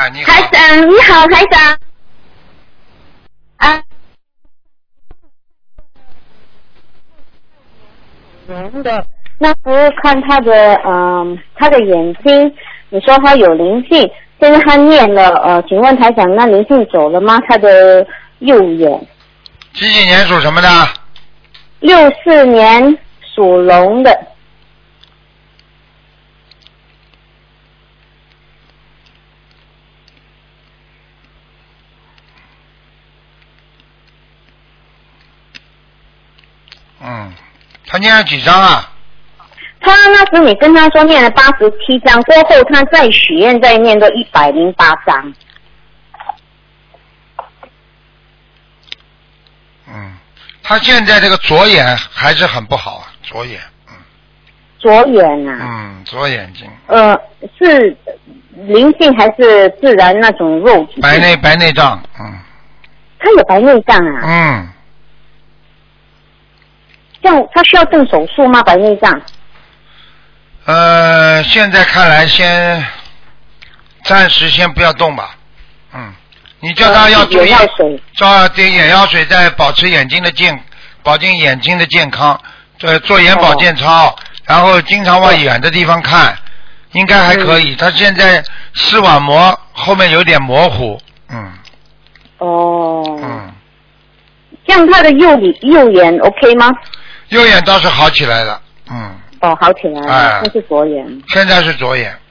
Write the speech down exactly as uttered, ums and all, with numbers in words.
啊，你好。 台长，你好，台长。啊。男的，那时候看他的嗯、呃，他的眼睛，你说他有灵性，现在他念了呃，请问台长，那灵性走了吗？他的右眼。 几几年属什么的？ 六四年属龙的。 嗯，他念了几张啊？ 他那时你跟他说念了八十七章，过后他再许愿再念到一百零八章。 嗯，他现在这个左眼还是很不好啊，左眼。嗯。 左眼啊。 嗯，左眼睛。 呃，是灵性还是自然那种肉体？ 白内白内障，嗯。 他有白内障啊？ 嗯。 这样他需要动手术吗？白内障？ 呃，现在看来先暂时先不要动吧。嗯，你叫他要注意，照点眼药水，再保持眼睛的健，保证眼睛的健康。呃，做眼保健操，哦、然后经常往远的地方看，应该还可以。嗯、他现在视网膜后面有点模糊。嗯。 哦。 嗯。 这样他的右右眼 OK 吗？ 右眼倒是好起来了，嗯。 哦，好起来了，那、哎、是左眼。 现在是左眼，